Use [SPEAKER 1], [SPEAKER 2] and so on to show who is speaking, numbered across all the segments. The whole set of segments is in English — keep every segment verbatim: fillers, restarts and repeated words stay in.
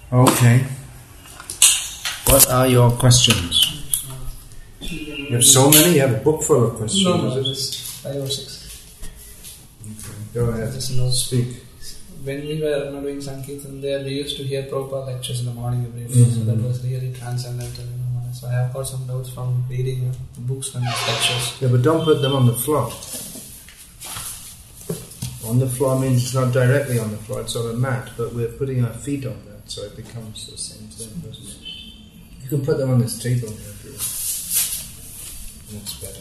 [SPEAKER 1] Okay. What are your questions? You have so many? You have a book full of questions.
[SPEAKER 2] No, no, just five or six.
[SPEAKER 1] Okay. Go ahead.
[SPEAKER 2] Just know.
[SPEAKER 1] Speak.
[SPEAKER 2] When we were not doing Sankirtan there, we used to hear Prabhupada lectures in the morning every day. Mm-hmm. So that was really transcendental. You know. So I have got some doubts from reading you know, books and lectures.
[SPEAKER 1] Yeah, but don't put them on the floor. On the floor means it's not directly on the floor, it's on a mat, but we're putting our feet on that, so it becomes the same thing, doesn't it? You can put them on this table here if you want. That's better.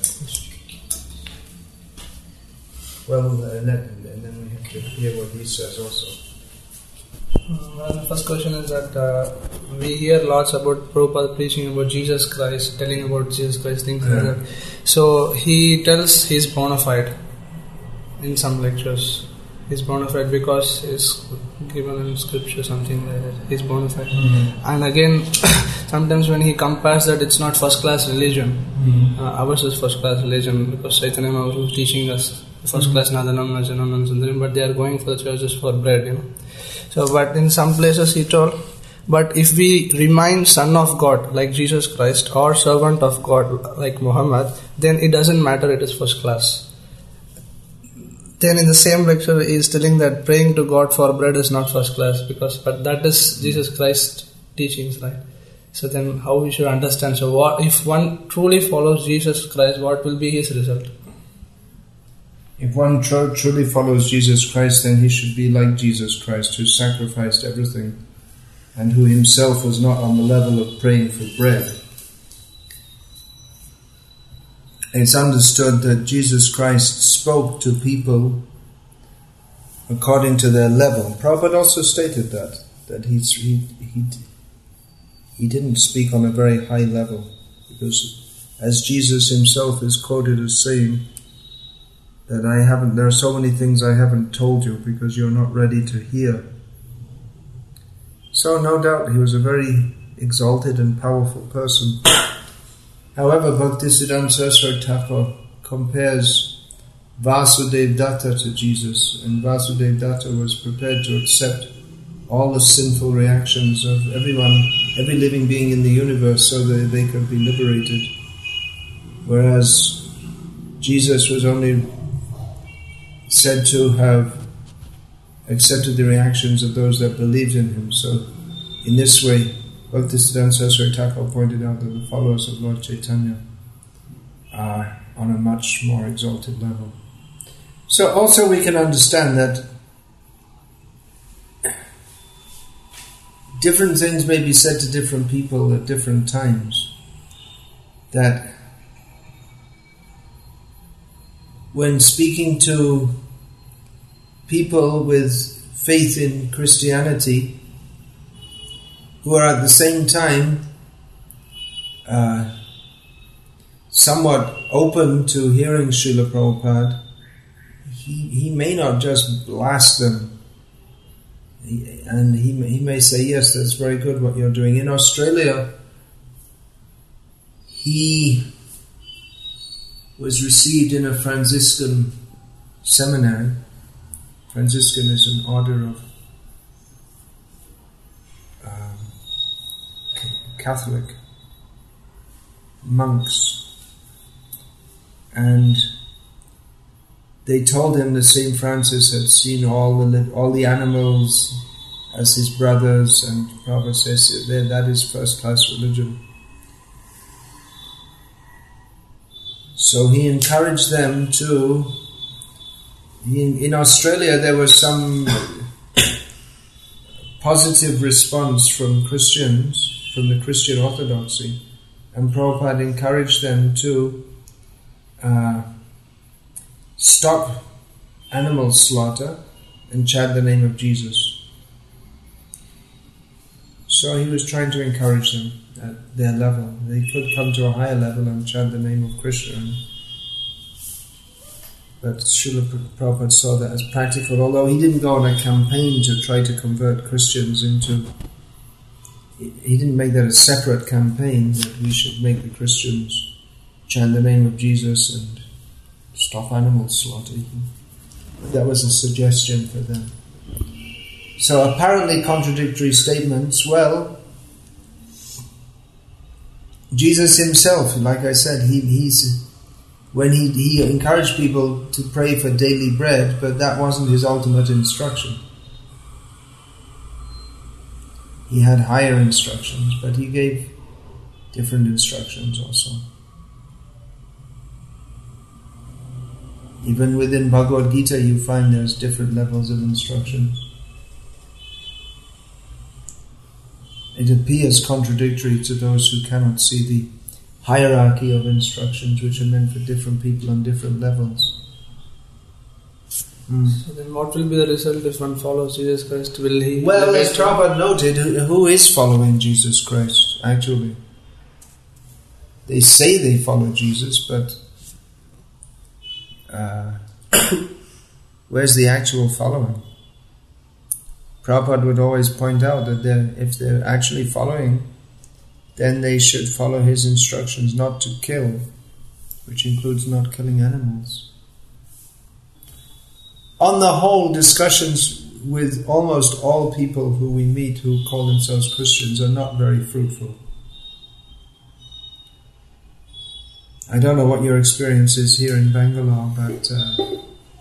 [SPEAKER 1] Well, uh, let, and then we have to hear what he says also.
[SPEAKER 2] Uh, well, the first question is that uh, we hear lots about Prabhupada preaching about Jesus Christ, telling about Jesus Christ, things yeah. like that. So he tells he's bona fide in some lectures. He's bona fide because he's given in scripture something like that. He's bona fide. Mm-hmm. And again, sometimes when he compares that it's not first class religion, mm-hmm. uh, ours is first class religion because Chaitanya Mahaprabhu is teaching us first class Nadanam, Najanam, and Sundaram, but they are going for the churches for bread, you know. So, but in some places he told, but if we remain son of God like Jesus Christ or servant of God like Muhammad, then it doesn't matter, it is first class. Then in the same lecture he is telling that praying to God for bread is not first class because, but that is Jesus Christ's teachings, right? So then how we should understand, so what if one truly follows Jesus Christ, what will be his result?
[SPEAKER 1] If one tr- truly follows Jesus Christ, then he should be like Jesus Christ, who sacrificed everything and who himself was not on the level of praying for bread. It's understood that Jesus Christ spoke to people according to their level. Prabhupada also stated that, that he's, he, he, he didn't speak on a very high level, because as Jesus himself is quoted as saying, that I haven't, there are so many things I haven't told you because you're not ready to hear. So no doubt he was a very exalted and powerful person. However, Bhaktisiddhanta Saraswati Thakur compares Vasudeva Datta to Jesus, and Vasudeva Datta was prepared to accept all the sinful reactions of everyone, every living being in the universe so that they could be liberated. Whereas Jesus was only said to have accepted the reactions of those that believed in him. So, in this way, Bhaktisiddhanta Saraswati Thakur pointed out that the followers of Lord Chaitanya are on a much more exalted level. So, also we can understand that different things may be said to different people at different times. That when speaking to people with faith in Christianity who are at the same time uh, somewhat open to hearing Srila Prabhupada, he, he may not just blast them. He, and he, he may say, yes, that's very good what you're doing. In Australia, he was received in a Franciscan seminary. Franciscan is an order of um, Catholic monks, and they told him that Saint Francis had seen all the all the animals as his brothers, and Prabhupada says that is first class religion. So he encouraged them to. In, in Australia, there was some positive response from Christians, from the Christian orthodoxy, and Prabhupada encouraged them to uh, stop animal slaughter and chant the name of Jesus. So he was trying to encourage them at their level. They could come to a higher level and chant the name of Krishna. But Srila Prabhupada saw that as practical, although he didn't go on a campaign to try to convert Christians into... He didn't make that a separate campaign, that we should make the Christians chant the name of Jesus and stop animal slaughter. That was a suggestion for them. So apparently contradictory statements, well, Jesus himself, like I said, he he's when he, he encouraged people to pray for daily bread, but that wasn't his ultimate instruction. He had higher instructions, but he gave different instructions also. Even within Bhagavad Gita you find there's different levels of instructions. It appears contradictory to those who cannot see the hierarchy of instructions which are meant for different people on different levels. Mm.
[SPEAKER 2] So then what will be the result if one follows Jesus Christ? Will he...
[SPEAKER 1] Well, as Prabhupada noted, who is following Jesus Christ, actually? They say they follow Jesus, but uh, where's the actual following? Prabhupada would always point out that they're, if they're actually following, then they should follow his instructions not to kill, which includes not killing animals. On the whole, discussions with almost all people who we meet who call themselves Christians are not very fruitful. I don't know what your experience is here in Bangalore, but uh,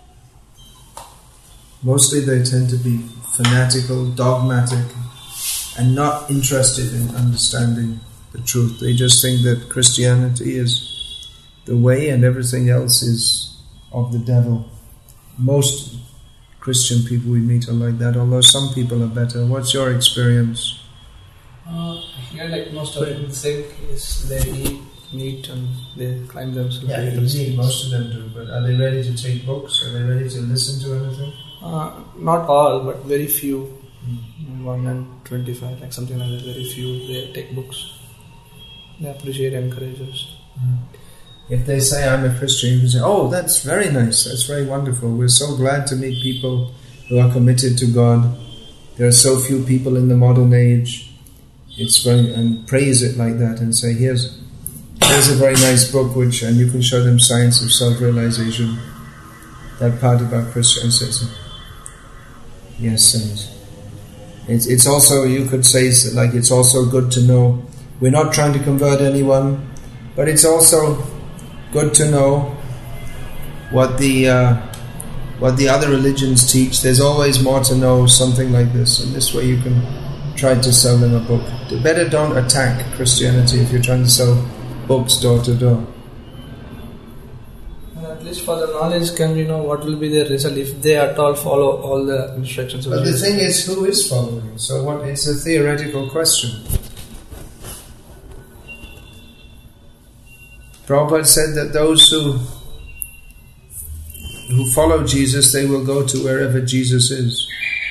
[SPEAKER 1] mostly they tend to be fanatical, dogmatic, and not interested in understanding the truth. They just think that Christianity is the way and everything else is of the devil. Most Christian people we meet are like that, although some people are better. What's your experience?
[SPEAKER 2] Uh, yeah, like most of them think is they eat meat and they climb themselves.
[SPEAKER 1] Yeah, indeed, most of them do. But are they ready to take books? Are they ready to listen to anything?
[SPEAKER 2] Uh, not all, but very few. Mm. One and twenty-five, like something like that. Very few. They take books. They appreciate, encourage us.
[SPEAKER 1] Mm. If they say, I'm a Christian, you can say, oh, that's very nice, that's very wonderful. We're so glad to meet people who are committed to God. There are so few people in the modern age. It's very, and praise it like that and say, here's here's a very nice book, which, and you can show them Science of Self-Realization, that part about Christian says, yes, and it's, it's also, you could say, like, it's also good to know, we're not trying to convert anyone, but it's also good to know what the uh, what the other religions teach. There's always more to know, something like this, and this way you can try to sell them a book. Better don't attack Christianity if you're trying to sell books door to door.
[SPEAKER 2] And at least for the knowledge, can we know what will be their result if they at all follow all the instructions?
[SPEAKER 1] But the thing is, who is following? So what? It's a theoretical question. Prabhupada said that those who who follow Jesus, they will go to wherever Jesus is.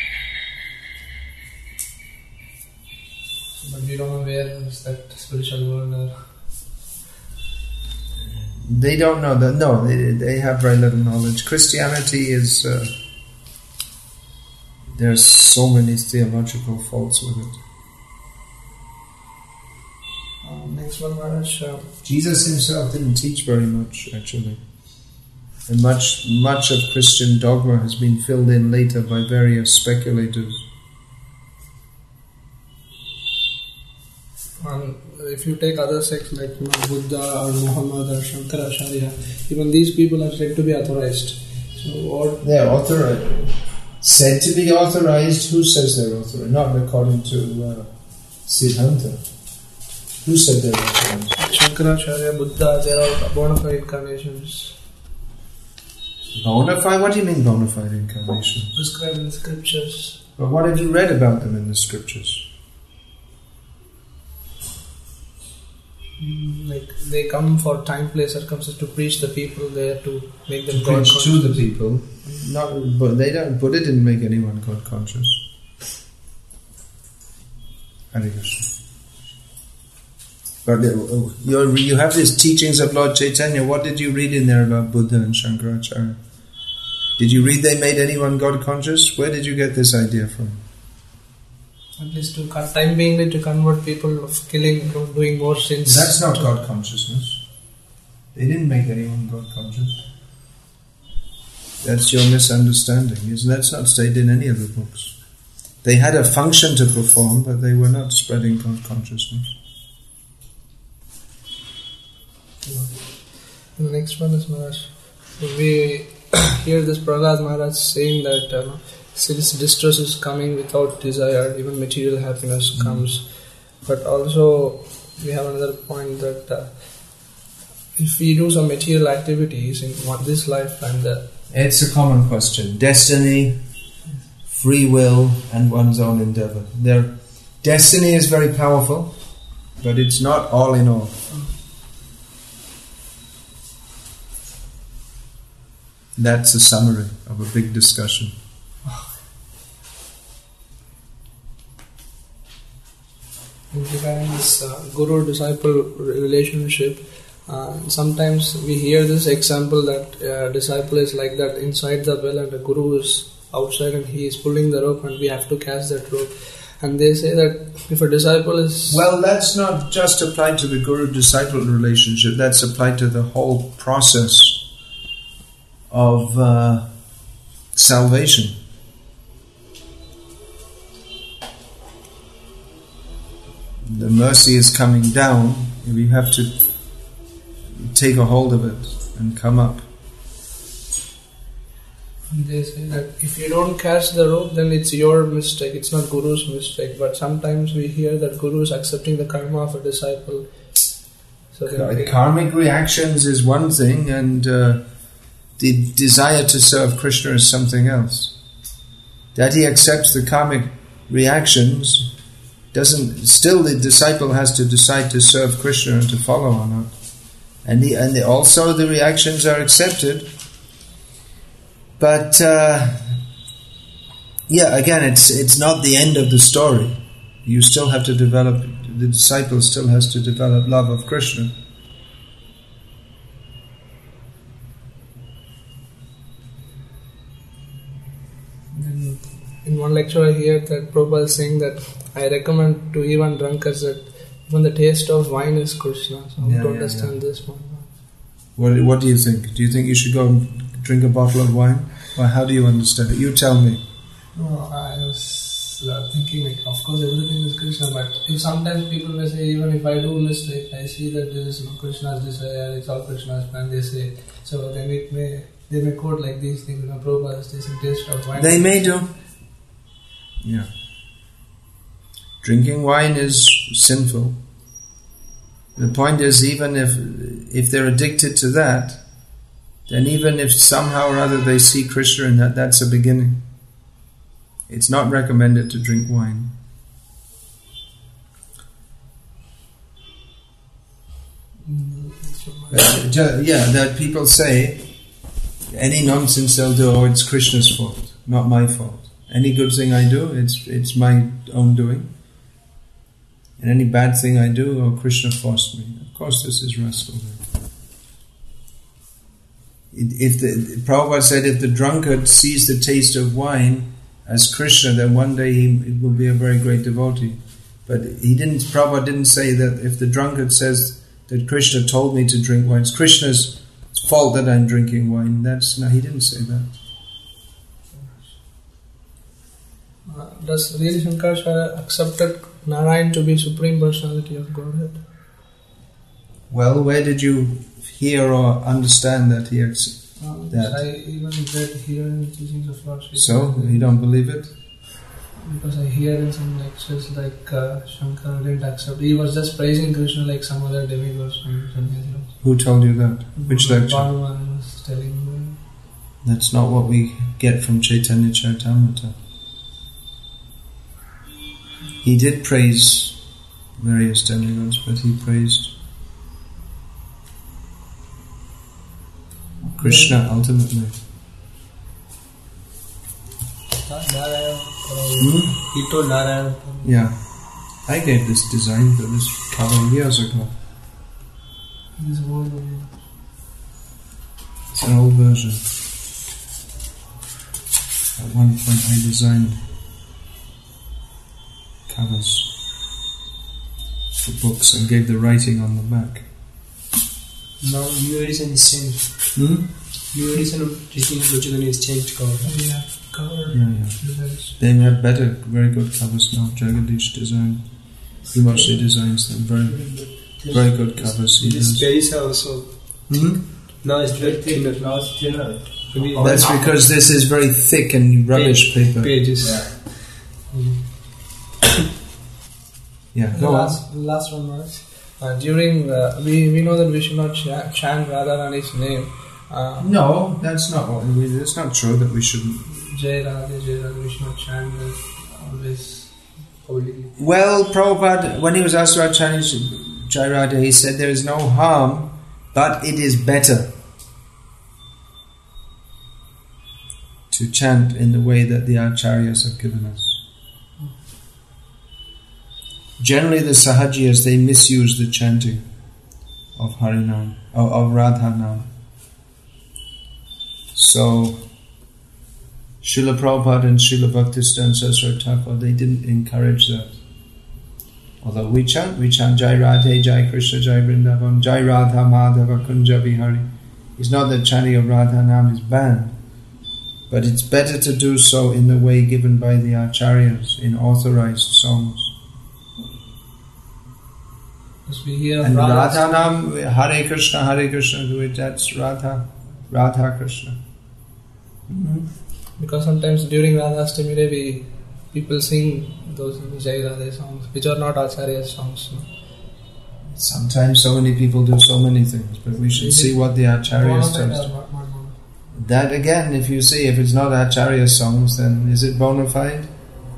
[SPEAKER 2] But we don't know where is that spiritual world. Or
[SPEAKER 1] they don't know that. No, they, they have very little knowledge. Christianity is. Uh, there are so many theological faults with it.
[SPEAKER 2] Uh, next one, Maharaj. Uh,
[SPEAKER 1] Jesus himself didn't teach very much, actually. And much much of Christian dogma has been filled in later by various speculators.
[SPEAKER 2] And if you take other sects like you know, Buddha or Muhammad or Shankaracharya, even these people are said to be authorized. So what?
[SPEAKER 1] They're authorized. Said to be authorized. Who says they're authorized? Not according to uh, Siddhanta. Who said they're authorized?
[SPEAKER 2] Shankaracharya, Buddha, they are all bona fide incarnations.
[SPEAKER 1] Bona fide? What do you mean bona fide incarnations?
[SPEAKER 2] Described in the scriptures.
[SPEAKER 1] But what have you read about them in the scriptures?
[SPEAKER 2] Mm, like they come for time, place, circumstances to preach the people there to make them
[SPEAKER 1] to
[SPEAKER 2] God
[SPEAKER 1] preach
[SPEAKER 2] conscious.
[SPEAKER 1] to the people. Not, but they don't. Buddha didn't make anyone God conscious. Hare Krishna. But you you have these teachings of Lord Chaitanya. What did you read in there about Buddha and Shankaracharya? Did you read they made anyone God conscious? Where did you get this idea from?
[SPEAKER 2] At least to cut time being to convert people of killing, doing more sins.
[SPEAKER 1] That's not God consciousness. They didn't make anyone God conscious. That's your misunderstanding. That's not stated in any of the books. They had a function to perform, but they were not spreading God consciousness.
[SPEAKER 2] The next one is Maharaj. We hear this Prahlad Maharaj saying that uh, since distress is coming without desire, even material happiness mm. comes. But also we have another point that uh, if we do some material activities in this lifetime, that
[SPEAKER 1] it's a common question. Destiny, free will, and one's own endeavor. Their destiny is very powerful, but it's not all in all. That's a summary of a big discussion.
[SPEAKER 2] Regarding this uh, guru-disciple relationship, uh, sometimes we hear this example that a uh, disciple is like that inside the well and the guru is outside and he is pulling the rope and we have to catch that rope. And they say that if a disciple is...
[SPEAKER 1] Well, that's not just applied to the guru-disciple relationship, that's applied to the whole process of uh, salvation. The mercy is coming down, we have to take a hold of it and come up.
[SPEAKER 2] They say that if you don't catch the rope, then it's your mistake, it's not Guru's mistake. But sometimes we hear that Guru is accepting the karma of a disciple. So
[SPEAKER 1] K- karmic reactions is one thing, and uh, the desire to serve Krishna is something else. That he accepts the karmic reactions doesn't. Still, the disciple has to decide to serve Krishna and to follow or not. And the, and the, also the reactions are accepted. But uh, yeah, again, it's it's not the end of the story. You still have to develop. The disciple still has to develop love of Krishna.
[SPEAKER 2] In one lecture I hear that Prabhupada is saying that I recommend to even drunkards that even the taste of wine is Krishna. So
[SPEAKER 1] yeah,
[SPEAKER 2] I don't
[SPEAKER 1] yeah,
[SPEAKER 2] understand
[SPEAKER 1] yeah.
[SPEAKER 2] this one.
[SPEAKER 1] What What do you think? Do you think you should go and drink a bottle of wine? Or how do you understand it? You tell me.
[SPEAKER 2] No, I was uh, thinking like, of course everything is Krishna, but if sometimes people may say, even if I do mistake, I see that there is no Krishna's desire, it's all Krishna's plan, they say. So then it may, they may quote like these things, you know, Prabhupada is tasting taste of wine.
[SPEAKER 1] They may do. Yeah. Drinking wine is sinful. The point is, even if if they're addicted to that, then even if somehow or other they see Krishna in that, that's a beginning. It's not recommended to drink wine. Uh, yeah, that people say, any nonsense they'll do, oh, it's Krishna's fault, not my fault. Any good thing I do, it's it's my own doing. And any bad thing I do, oh, Krishna forced me. Of course, this is rascal. If the Prabhupada said, if the drunkard sees the taste of wine as Krishna, then one day he will be a very great devotee. But he didn't. Prabhupada didn't say that if the drunkard says that Krishna told me to drink wine, it's Krishna's fault that I'm drinking wine. That's no, he didn't say that.
[SPEAKER 2] Uh, does really Shankaracharya accepted Narayan to be Supreme Personality of Godhead?
[SPEAKER 1] Well, where did you hear or understand that he accepted
[SPEAKER 2] uh,
[SPEAKER 1] that?
[SPEAKER 2] I even read here in the teachings of Lord Sri.
[SPEAKER 1] So, you don't believe it?
[SPEAKER 2] Because I hear in some lectures like uh, Shankara didn't accept. He was just praising Krishna like some other demigods from Sannyasi.
[SPEAKER 1] Who told you that? Which lecture?
[SPEAKER 2] Bhagavan was telling me.
[SPEAKER 1] That's not what we get from Chaitanya Charitamrita. He did praise various demigods, but he praised Krishna yeah. ultimately.
[SPEAKER 2] Narayan.
[SPEAKER 1] Hmm?
[SPEAKER 2] He told Narayan.
[SPEAKER 1] Yeah. I gave this design for this cover years ago.
[SPEAKER 2] This old one.
[SPEAKER 1] It's an old version. At one point I designed covers for books and gave the writing on the back.
[SPEAKER 3] Now new edition is changed.
[SPEAKER 1] Hmm?
[SPEAKER 3] New edition of Teaching of Chaitanya is changed cover.
[SPEAKER 2] Yeah. cover.
[SPEAKER 1] Yeah, yeah.
[SPEAKER 2] Designs.
[SPEAKER 1] They have better, very good covers now. Jagadish design. He mostly designs them. Very, very good covers. He
[SPEAKER 3] This
[SPEAKER 1] does.
[SPEAKER 3] pages are also
[SPEAKER 1] Hmm?
[SPEAKER 3] now it's very thinner.
[SPEAKER 4] Now it's thinner.
[SPEAKER 3] Maybe
[SPEAKER 1] That's because this is very thick and rubbish paper.
[SPEAKER 3] pages.
[SPEAKER 4] Yeah.
[SPEAKER 1] Yeah,
[SPEAKER 2] The
[SPEAKER 1] go on.
[SPEAKER 2] last, last one was uh, during uh, we we know that we should not ch- chant Radharani's name. Uh,
[SPEAKER 1] No, that's not what we. It's not true that we shouldn't.
[SPEAKER 2] Jai Radhe, Jai Radhe, we should not chant that always holy.
[SPEAKER 1] Well, Prabhupada, when he was asked about Chinese Jai Radha, he said there is no harm, but it is better to chant in the way that the acharyas have given us. Generally, the sahajiyas, they misuse the chanting of Harinam, of, of Radhanam. So, Srila Prabhupada and Srila Bhaktisiddhanta Saraswati Thakur, they didn't encourage that. Although we chant, we chant Jai Radhe, Jai Krishna, Jai Vrindavan, Jai Radha Madhava Kunja Vihari. It's not that chanting of Radhanam is banned, but it's better to do so in the way given by the acharyas, in authorized songs.
[SPEAKER 2] As we hear
[SPEAKER 1] And
[SPEAKER 2] Radha-
[SPEAKER 1] Radhanam, Hare Krishna, Hare Krishna, do it, that's Radha, Radha Krishna. Mm-hmm.
[SPEAKER 2] because sometimes during Radhastami Day we people sing those Jai Radhe songs which are not Acharya songs. No?
[SPEAKER 1] Sometimes so many people do so many things, but we should see what the acharyas tell us.
[SPEAKER 2] Not- not bona.
[SPEAKER 1] That again, if you see, if it's not acharya songs, then is it bona fide?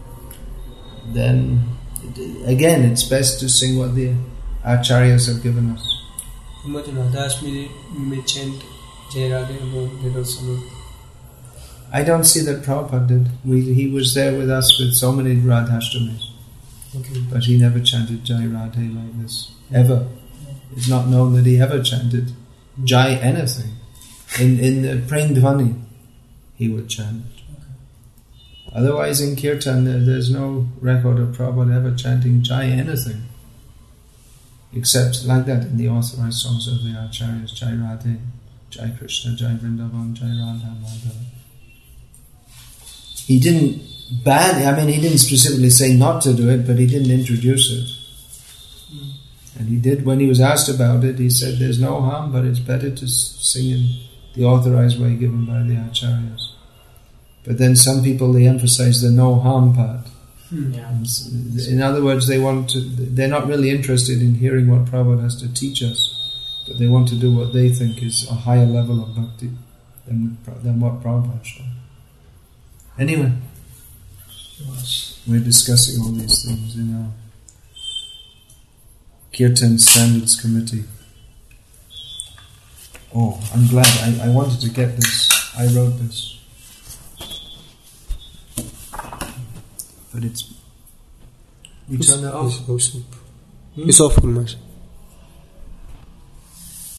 [SPEAKER 1] Then, again, it's best to sing what the acharyas have given us.
[SPEAKER 3] Much Radhashmi may chant Jai Radhe about little summer.
[SPEAKER 1] I don't see that Prabhupada did. We, he was there with us with so many Radhashtamis,
[SPEAKER 3] Okay.
[SPEAKER 1] but he never chanted Jai Radhe like this, ever. It's not known that he ever chanted Jai anything. In in the Prem Dhvani, he would chant. Otherwise, in Kirtan, there, there's no record of Prabhupada ever chanting Jai anything. Except like that in the authorized songs of the Acharyas, Jai Radhe, Jai Krishna, Jai Vrindavan, Jai Radha Madhava. He didn't ban, I mean, he didn't specifically say not to do it, but he didn't introduce it. And he did, when he was asked about it, he said there's no harm, but it's better to s- sing in the authorized way given by the Acharyas. But then some people, they emphasize the no harm part.
[SPEAKER 4] Yeah.
[SPEAKER 1] In other words, they want to, they're not really interested in hearing what Prabhupada has to teach us, but they want to do what they think is a higher level of bhakti than, than what Prabhupada showed. Anyway, we're discussing all these things in our Kirtan Standards Committee. Oh, I'm glad. I, I wanted to get this. I wrote this. But it's... We turn it off.
[SPEAKER 3] It's off, Kumash.